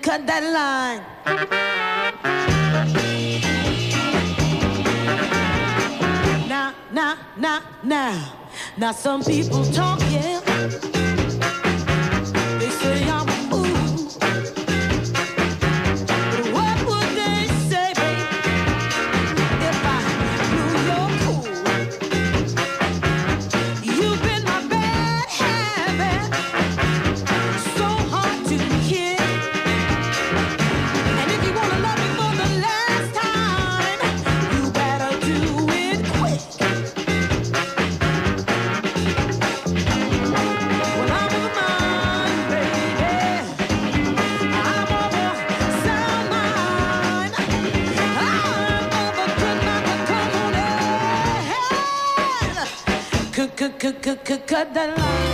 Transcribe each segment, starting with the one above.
cut that line. Now some people talk, yeah. They say I'm a fool. But what would they say, babe, if I blew your cool? You've been my bad habit, so hard to kill. And if you wanna love me for the last time, you better do it quick. Well, I'm of mine, baby. I'm over sound mind. I'm over good night, come on in. Cut that line.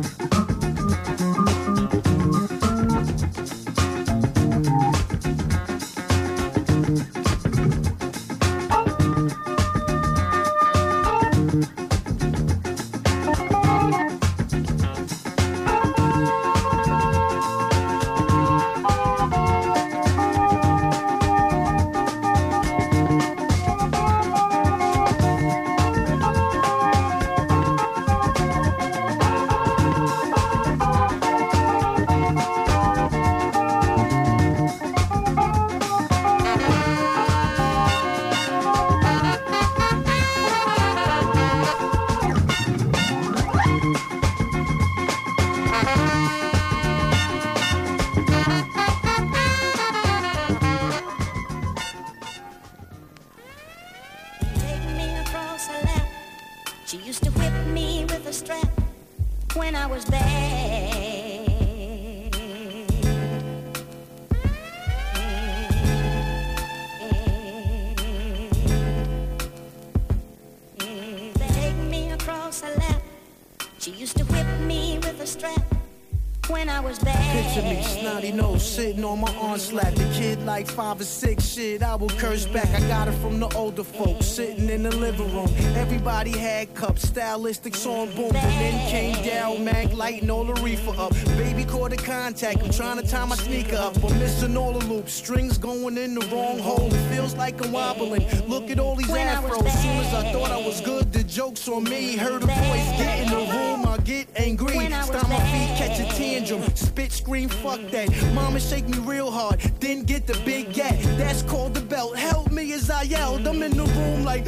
On my arm slap the kid like 5 or 6 shit I will curse back. I got it from the older folks sitting in the living room. Everybody had cups, stylistics on boom, and then came down Mac lighting all the reefer up. Baby caught a contact, I'm trying to tie my sneaker up, I'm missing all the loops, strings going in the wrong hole. It feels like I'm wobbling. Look at all these afros. Soon as I thought I was good, the joke's on me. Heard a voice, get in the room, I get angry. Stomp my feet, catch a tantrum, spit, scream, fuck that. Mama shake me real hard, then get the big gat. That's called the belt. Help me as I yelled. I'm in the room like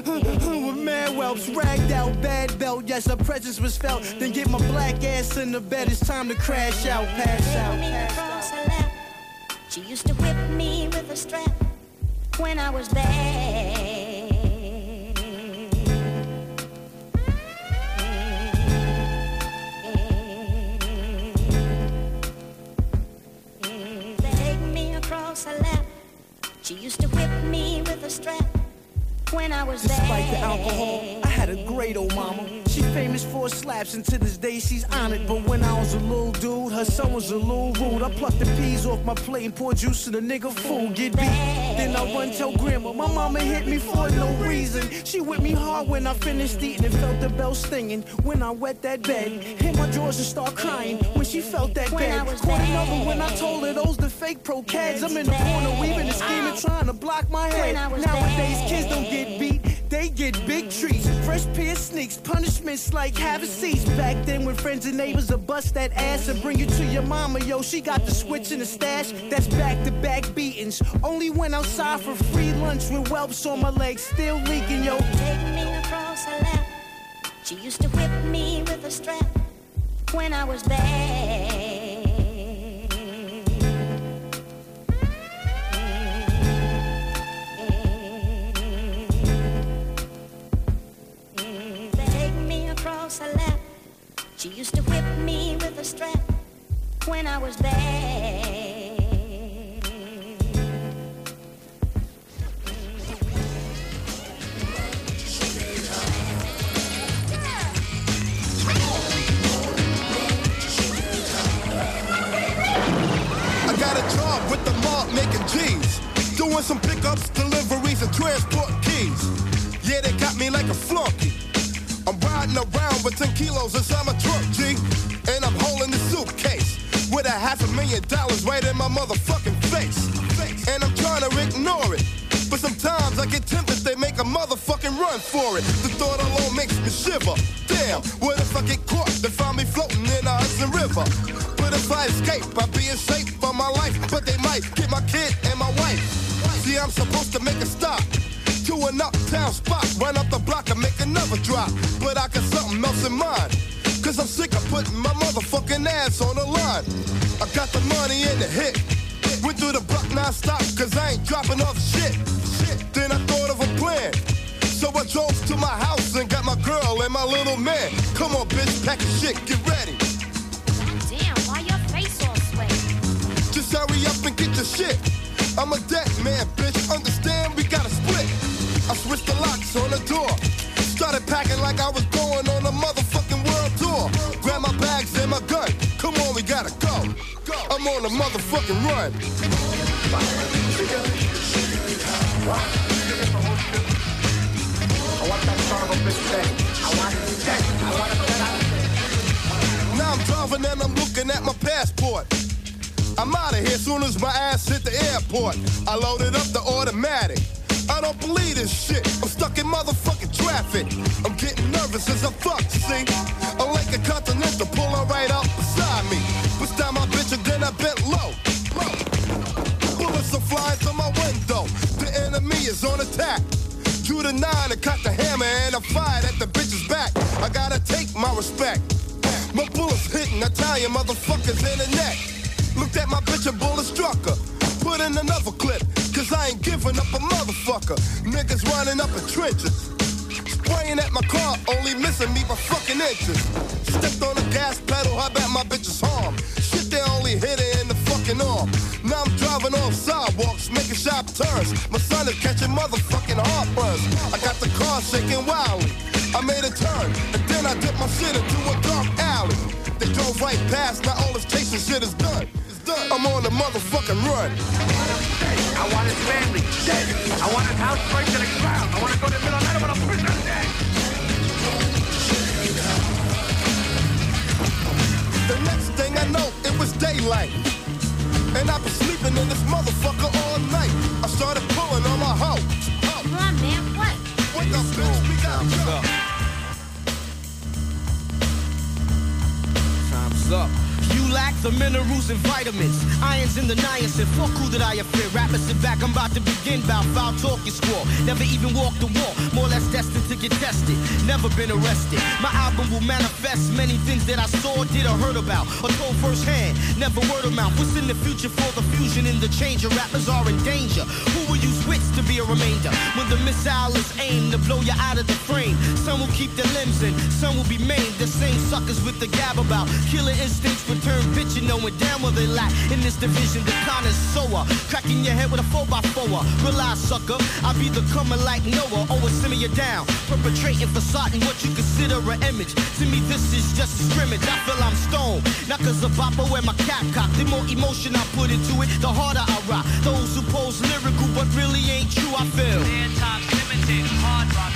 with mad whelps, ragged out, bad belt. Yes, her presence was felt. Then get my black ass in the bed. It's time to crash out, pass out. Pass out. She used to whip me with a strap when I was bad. Her lap. She used to whip me with a strap when I was bad. Despite the alcohol, I had a great old mama. She famous for slaps, and to this day she's honored. But when I was a little dude, her son was a little rude. I plucked the peas off my plate and poured juice to the nigga food. Get beat, then I run tell grandma. My mama hit me for no reason. She whipped me hard when I finished eating and felt the bell stinging. When I wet that bed, hit my drawers and start crying. When she felt that bed, caught another when I told her those the fake pro cads. I'm in the corner weaving and scheming, trying to block my head. Nowadays kids don't get beat, they get big treats. Fresh pair of sneaks, punishments like have a seat. Back then when friends and neighbors would bust that ass and bring it to your mama, yo, she got the switch in the stash. That's back-to-back beatings. Only went outside for free lunch with whelps on my legs, still leaking, yo. Take me across her lap. She used to whip me with a strap when I was bad. Her lap. She used to whip me with a strap when I was bad. I got a job with the mob making G's, doing some pickups, deliveries, and transport keys. Yeah, they got me like a flunky. I'm riding around with 10 kilos inside my truck, G. And I'm holding the suitcase with $500,000 right in my motherfucking face. And I'm trying to ignore it, but sometimes I get tempted, they make a motherfucking run for it. The thought alone makes me shiver. Damn, what if I get caught? They find me floating in the Hudson River. But if I escape, I'll be in safe for my life. But they might get my kid and my wife. See, I'm supposed to make a stop to an uptown spot, run up the block and make another drop. But I got something else in mind, cause I'm sick of putting my motherfucking ass on the line. I got the money in the hit, went through the block non-stop, cause I ain't dropping off shit. Then I thought of a plan, so I drove to my house and got my girl and my little man. Come on bitch, pack your shit, get ready. Damn, why your face all sweaty? Just hurry up and get your shit. I'm a dead man, bitch, understand we gotta split. I switched the locks on the door, started packing like I was going on a motherfucking world tour. Grabbed my bags my gun. Come on, we gotta go. I'm on a motherfucking run. Now I'm driving and I'm looking at my passport. I'm out of here soon as my ass hit the airport. I loaded up the automatic. I don't believe this shit. I'm stuck in motherfucking traffic. I'm getting nervous as I fuck, see? A Lincoln Continental pulling right up beside me. Push down my bitch and then I bent low. Bullets are flying through my window. The enemy is on attack. Drew the 9 and cocked the hammer and I fired at the bitch's back. I gotta take my respect. My bullets hitting Italian motherfuckers in the neck. Looked at my bitch and bullet struck her. Put in another clip, cause I ain't giving up a motherfucker. Niggas running up in trenches. Spraying at my car, only missing me by fucking inches. Stepped on the gas pedal, I bet my bitch's harm. Shit, they only hit her in the fucking arm. Now I'm driving off sidewalks, making sharp turns. My son is catching motherfucking heartburns. I got the car shaking wildly. I made a turn, and then I dipped my shit into a dark alley. They drove right past, now all this chasing shit is done. I'm on the motherfucking run. I want his family dead. I want his house right to the ground. I want to go to the middle of the night. I want to push him dead. The next thing I know, it was daylight. And I've been sleeping in this motherfucker all night. I started pulling on my hoe. Come on, man, what? What the bitch? We got up. Time's up. You lack the minerals and vitamins, irons in the niacin. Fuck who that I fear. Rappers sit back, I'm about to begin. Bout foul talk, you squall. Never even walked the walk. More or less destined to get tested. Never been arrested. My album will manifest many things that I saw, did or heard about, or told firsthand. Never word of mouth. What's in the future for the fusion in the change? Rappers are in danger. Who will use wits to be a remainder? When the missile is aimed to blow you out of the frame. Some will keep their limbs in, some will be maimed. The same suckers with the gab about killer instincts return bitchin', knowing damn well they lack in this division. The connoisseur, cracking your head with a 4x4. Realize, sucker, I be the comer like Noah. Always simmer you down, perpetrating facade and what you consider an image. To me, this is just a scrimmage. I feel I'm stoned, not cause of Papa wear my cap cock. The more emotion I put into it, the harder I rock. Those who pose lyrical but really ain't true, I feel. Times limited, hard rock.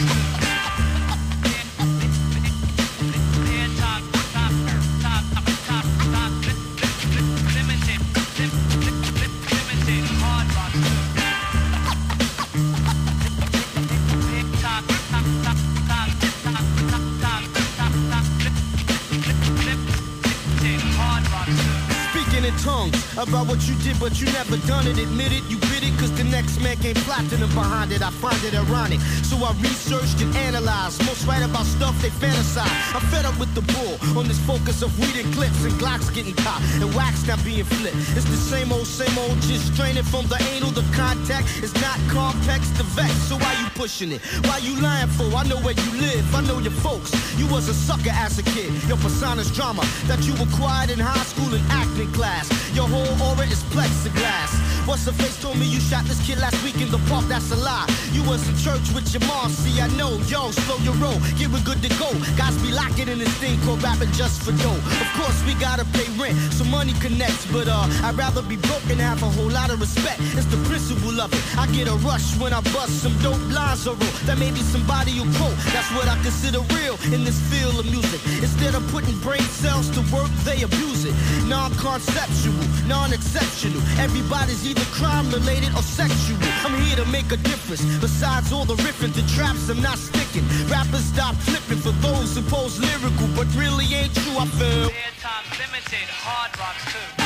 Tongues about what you did, but you never done it. Admit it, you bit it, cause the next man came platinum behind it. I find it ironic, so I researched and analyzed. Most write about stuff they fantasize. I'm fed up with the bull on this focus of weed and clips and Glocks getting caught and wax not being flipped. It's the same old, just straining from the anal. The contact is not complex, the vex. So why you pushing it? Why you lying for? I know where you live, I know your folks. You was a sucker as a kid. Your persona's drama that you acquired in high school and acting class. Your whole aura is plexiglass. What's the face told me you shot this kid last week in the park? That's a lie. You was in church with your mom. See, I know. Yo, slow your roll. Get we good to go. Guys be locking in this thing called rapping just for dough. Of course, we gotta pay rent, so money connects. But I'd rather be broke and have a whole lot of respect. It's the principle of it. I get a rush when I bust some dope lines or roll. That may be somebody you quote. That's what I consider real in this field of music. Instead of putting brain cells to work, they abuse it. Non-conceptual, non-exceptional. Everybody's either crime-related or sexual. I'm here to make a difference. Besides all the riffing, the traps, I'm not sticking. Rappers stop flipping for those who pose lyrical, but really ain't true, I feel. Times limited, hard rocks too.